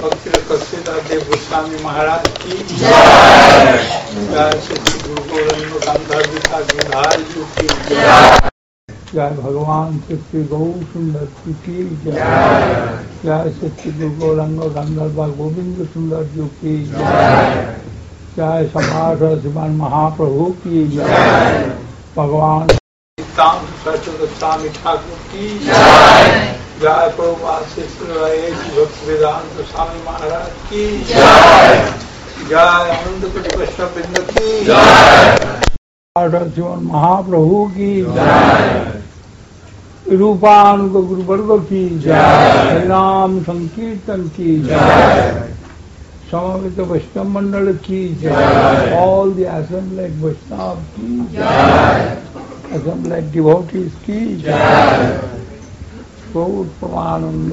भक्ति कक्षिदा देव गोस्वामी महाराज की जय। जय श्री गुरु गोरंग गंधर्व गिरधारी जी की जय। जय भगवान श्री गौ सुंदर जी की जय। जय श्री गुरु गोरंग गंधर्व गोविंद सुंदर जी की जय। जय सम्राट श्रीमान महाप्रभु की जय। भगवान गोस्वामी ठाकुर की जय। जय प्रभुपाद श्री भक्ति वेदांत स्वामी महाराज की जय। जय आनंद कुटी वैष्णव वृंद की जय। जीवन महाप्रभु की जय। रूपानुग गुरुवर्ग की जय। नाम संकीर्तन की जय। समवेत वैष्णव मंडल की जय। ऑल द assembled वैष्णव की जय। assembled devotees की जय। गौर परमानंद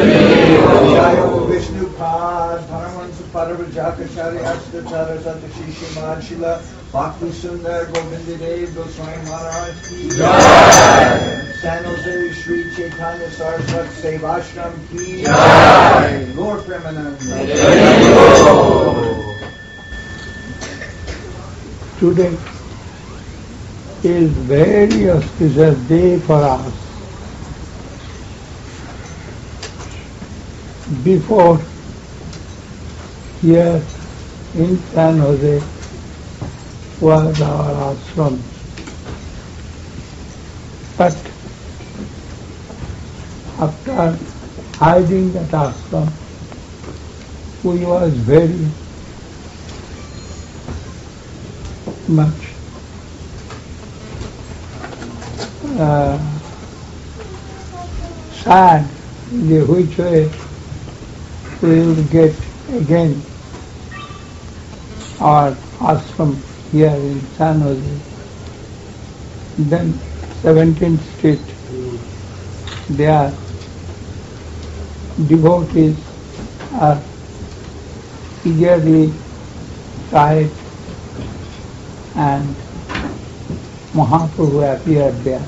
Vishnupad, Paramahansa Paravajakacharya Astacharya Satashi Shrimad Shila Bhakti Sundar Govindadev Goswami Maharaj ki Jai. San Jose Shri Chaitanya Saraswat Sevashram ki Jai. Lord Premananda. Today is very auspicious day for us. Before, here in San Jose was our ashram. But after hiding that ashram, we was very much sad in which way we will get again our ashram here in San Jose. Then 17th Street, there devotees are eagerly tried and Mahaprabhu appeared there.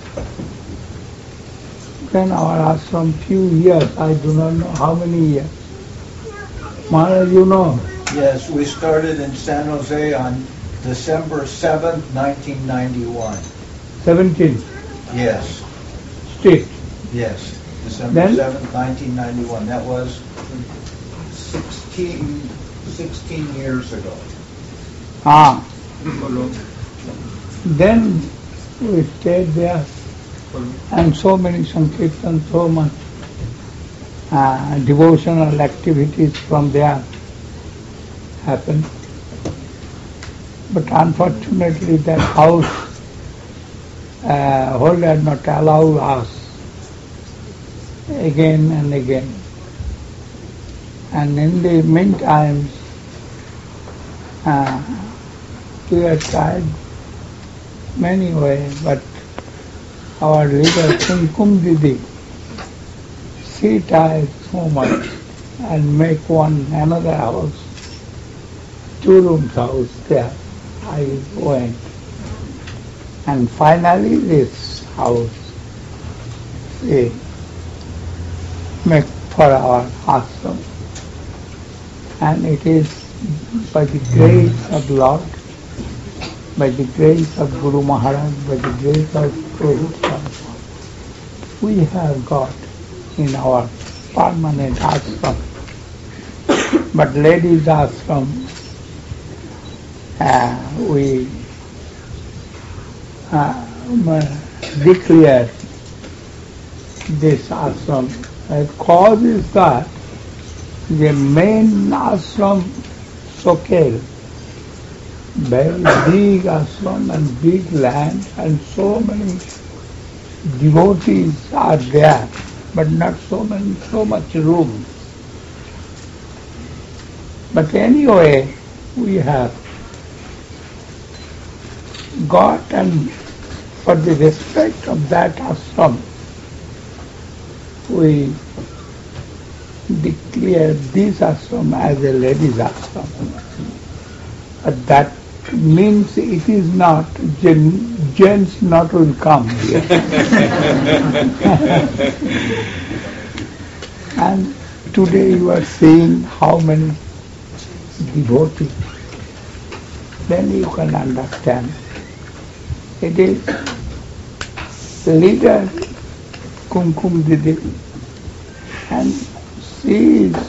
Then our ashram few years, I do not know how many years. Maharaj, you know? Yes, we started in San Jose on December 7th, 1991. 17th Yes. Street. Yes, December Then? 7th, 1991. That was 16 years ago. Then we stayed there and so many sankirtan, so much devotional activities from there happened. But unfortunately that house holder not allow us again and again. And in the meantime, we have tried many ways, but our leader Kumkum Didi, she tried so much and make another house, 2 rooms house there. I went. And finally this house we make for our ashram. And it is by the grace of Lord, by the grace of Guru Maharaj, by the grace of Prabhupada, we have got in our permanent ashram. But ladies ashram, we declare this ashram. The cause is that the main ashram, Sokel, very big ashram and big land and so many devotees are there, but not so much room. But anyway, we have got, and for the respect of that ashram, we declare this ashram as a ladies ashram. But that means it is not, gents not will come here. And today you are seeing how many devotees, then you can understand. It is leader Kumkum Didi, and she is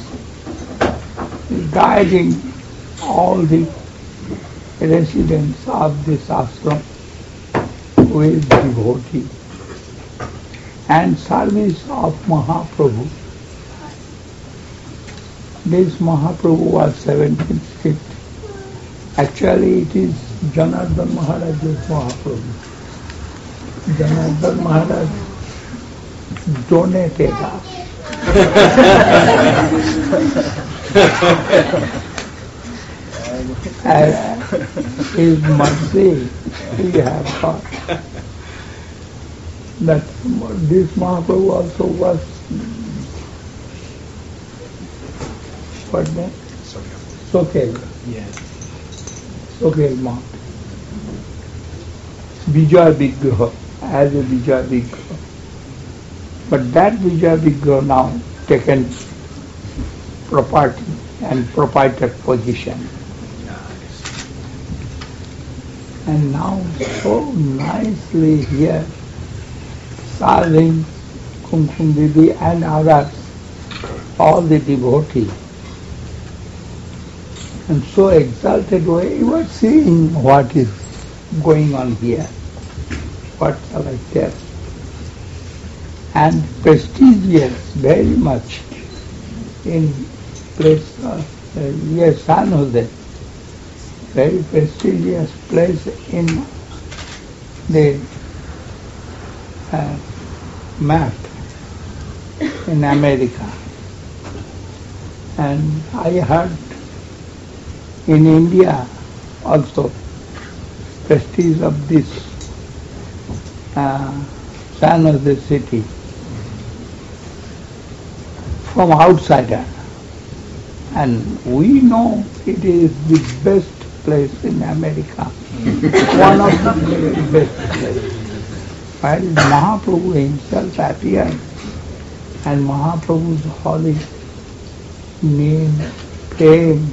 guiding all the residents of this ashram with devotee and service of Mahaprabhu. This Mahaprabhu was 17th street. Actually it is Janardhan Maharaj's Mahaprabhu. Janardhan Maharaj donated us. And his mercy he has got. That this Mahaprabhu also was what name? Sokel. Yes. Sokel Mount. Vijay Vigraha, as a Vijay Vigraha. But that Vijay Vigraha now taken property and proprietor position. And now so nicely here serving Kumkum Didi and others, all the devotees. And so exalted way, you are seeing what is going on here. What shall I tell? And prestigious very much in place of yes, San Jose. Very prestigious place in the map in America. And I heard in India also prestige of this San Jose city from outsider. And we know it is the best place in America, one of the very best places. While Mahaprabhu himself appeared, and Mahaprabhu's holy name, fame,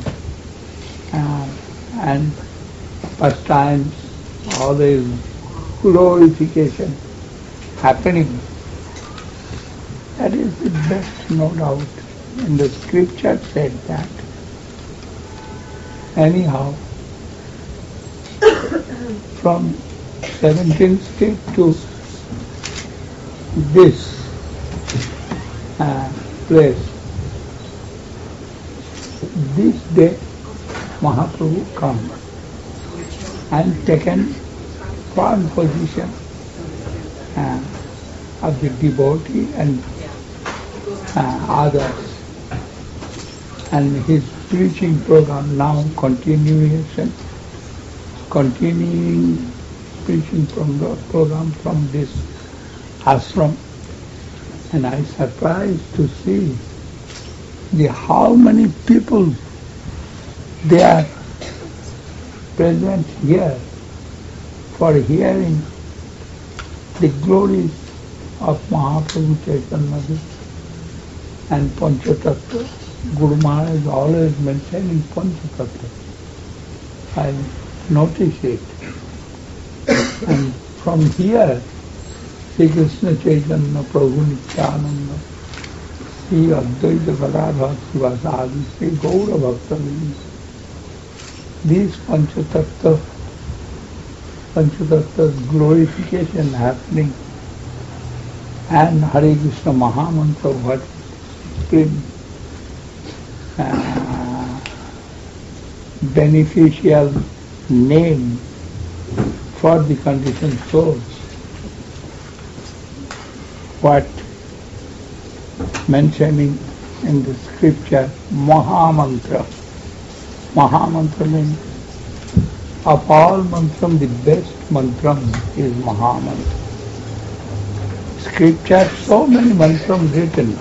and pastimes, all this glorification happening. That is the best, no doubt. And the scripture said that. Anyhow, from 17th street to this place, this day Mahaprabhu come and taken firm position of the devotee and others. And his preaching program now continuing preaching from the program from this ashram. And I surprised to see how many people they are present here for hearing the glories of Mahaprabhu Chaitanya and Panchatattva. Guru Maharaj always mentioning Panchatattva. I notice it. And from here, Sri Krishna Chaitanya, Prabhu Nityananda, Sri Advaita Gadadhar Srivasadi, Sri Gaura Bhaktavinda, these Panchatattva's glorification happening, and Hare Krishna Mahamantra, what supreme beneficial name for the conditioned souls. What mentioning in the scripture, Mahamantra. Mahamantra means of all mantram, the best mantram is Mahamantra. Scripture, so many mantram written.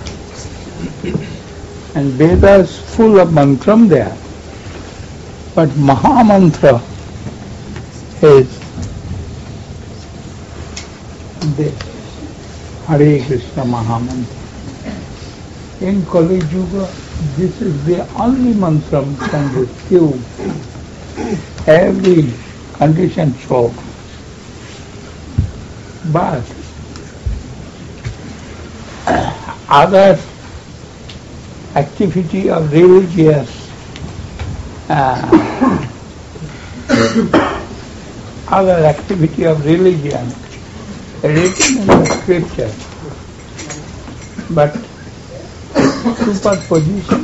And Vedas full of mantram there. But Mahamantra is this Hare Krishna Mahamantra. In Kali Yuga, this is the only mantra can rescue every conditioned soul. But other activity of religious other activity of religion written in the scripture, but superposition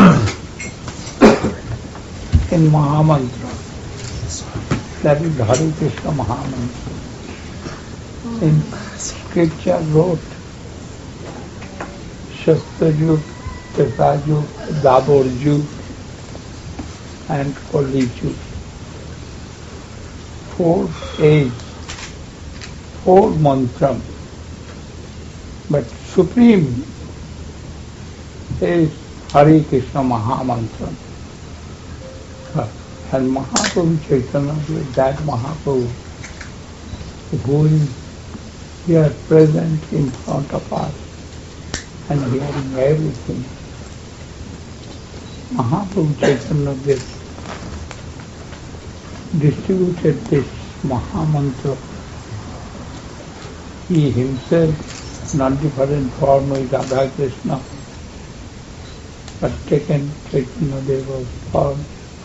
in Mahamantra, that is Hare Krishna Mahamantra. In scripture wrote Shastrayug, Tretaayug, Daborjug and Kaliyug. 4 age, 4 mantram, but supreme is Hare Krishna Mahamantra. And Mahaprabhu Chaitanya, that Mahaprabhu who is here present in front of us and hearing everything. Mahaprabhu Chaitanya distributed this Mahamantra. He himself, not different form with Radha Krishna, but taken Chaitanya Deva's form.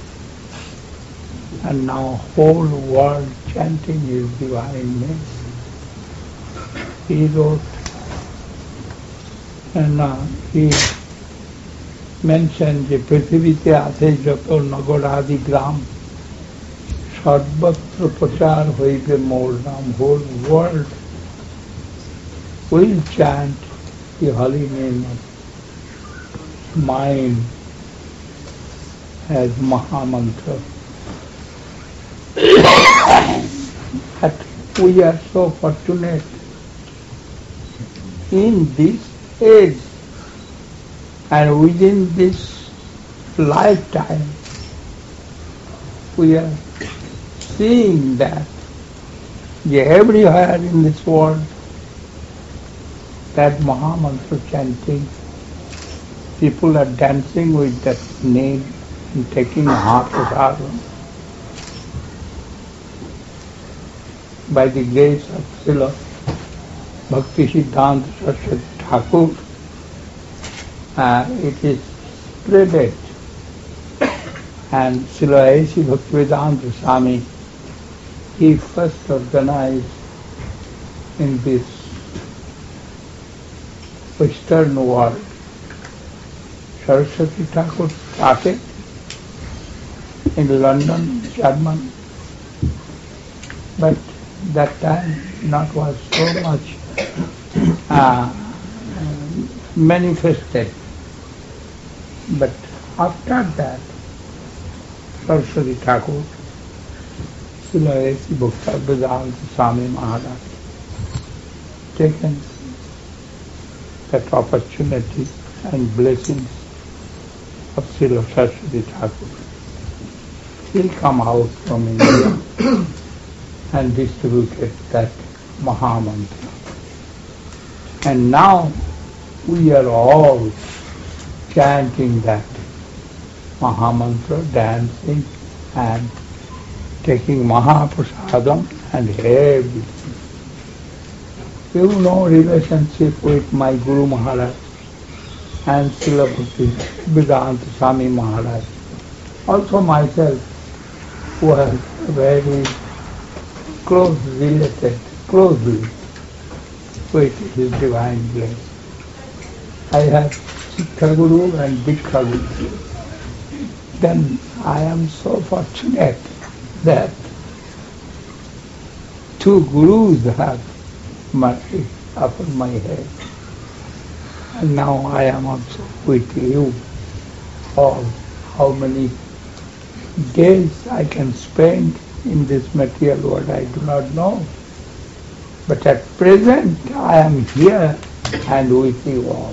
And now whole world chanting his divine name. He wrote, and he mentioned the Prithivite Ate Jato Nagaradi Gram Sarvatra Prachar Hoibe Mor Nam. Whole world will chant the holy name of mine as Mahamantra. That we are so fortunate in this age and within this lifetime we are seeing that everywhere in this world that Mahamantra chanting, people are dancing with that name and taking Mahaprasada. By the grace of Srila Bhakti Siddhanta Saraswati Thakur, it is spreaded, and Srila A.C. Bhaktivedanta Swami, he first organized in this Western world. Saraswati Thakur started in London, Germany, but that time not was so much manifested. But after that, Saraswati Thakur, Srila A.C. Bhaktivedanta Swami Maharaj, taken that opportunity and blessings of Srila Saraswati Thakur. He come out from India and distributed that Mahamantra. And now we are all chanting that Mahamantra, dancing and taking Mahaprasadam and everything. You know relationship with my Guru Maharaj and Srila Bhaktivedanta Swami Maharaj. Also myself, who are very closely with his divine grace. I have Siddha Guru and Diksha Guru. Then I am so fortunate that 2 gurus have mercy upon my head. And now I am also with you. All how many days I can spend in this material world, I do not know. But at present, I am here and with you all.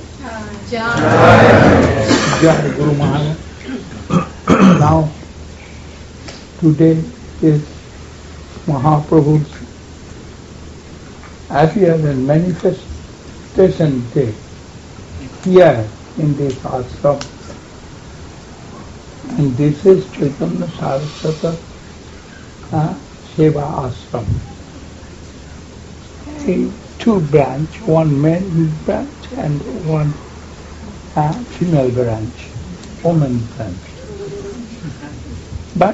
Jai Guru Maharaj. Now, today is Mahaprabhu's appearance and manifestation day here in this ashram. And this is Chaitanya Saraswata Seva Ashram. Two branch, one male branch and one female branch, woman branch. But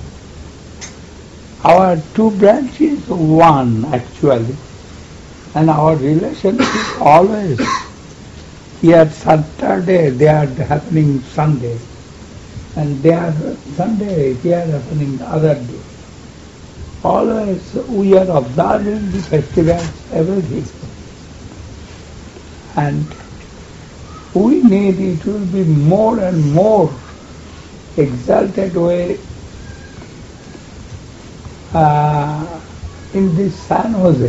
our two branches one actually, and our relationship always here Saturday they are happening Sunday, and they are Sunday they are happening other day. Always we are observing the festivals, everything. And we need it will be more and more exalted way in this San Jose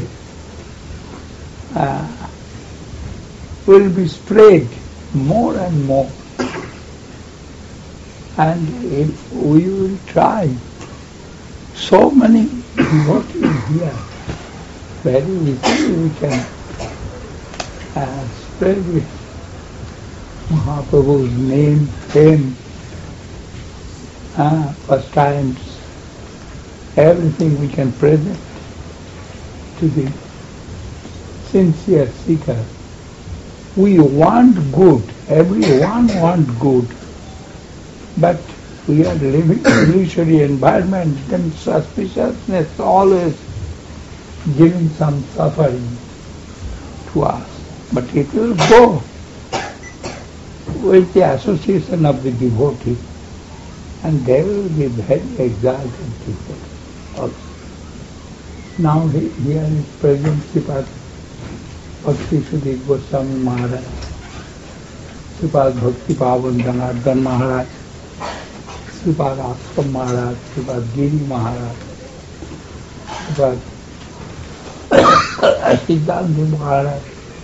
will be spread more and more. And if we will try, so many devotees here, very easily we can spread with Mahaprabhu's name, fame, pastimes, everything we can present to the sincere seeker. We want good, everyone wants good, but we are living in an illusory environment, then suspiciousness always giving some suffering to us. But it will go with the association of the devotee, and they will be very exalted people also. Now here is present Sripad Bhakti Sudhir Goswami Maharaj, Sripad Bhakti Pavan Janardhan Maharaj, Sripad Ashram Maharaj, Sripad Giri Maharaj, Sripad Siddhanta Maharaj,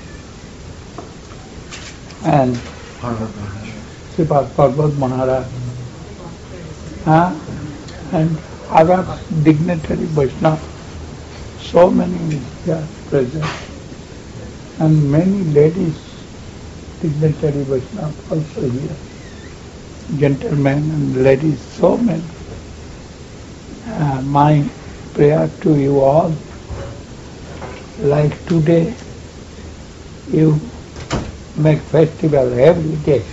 and Sripad Parvat Maharaj, and other dignitary Vaishnava, so many are present, and many ladies dignitary Vaishnava also here, gentlemen and ladies, so many. My prayer to you all, like today, you make festival every day.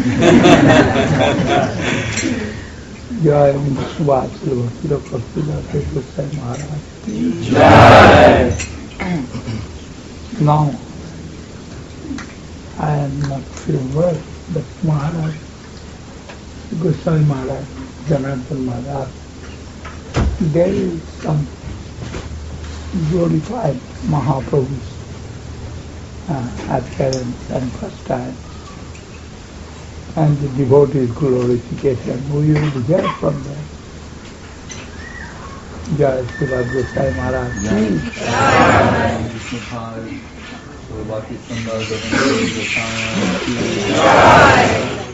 Jai Subhas Goswami Maharaj. Jai. Now, I am not few words, but Maharaj, Goswami Maharaj, Janardhan Maharaj, there is some glorified Mahaprabhu's appearance and pastime, and the devotees' glorification. We will hear from them. Jai Sripad Goswami Maharaj. Jai.